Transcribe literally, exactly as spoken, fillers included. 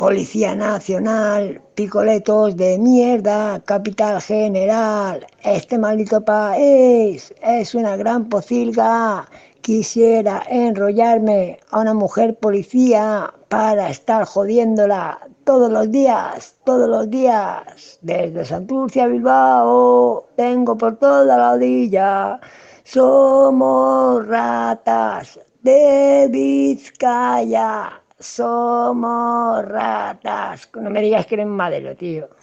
Policía Nacional, picoletos de mierda, capital general, este maldito país es una gran pocilga. Quisiera enrollarme a una mujer policía para estar jodiéndola todos los días, todos los días. Desde Santurce a Bilbao, tengo por toda la orilla. Somos ratas de Vizcaya. Somos ratas. No me digas que eres madero, tío.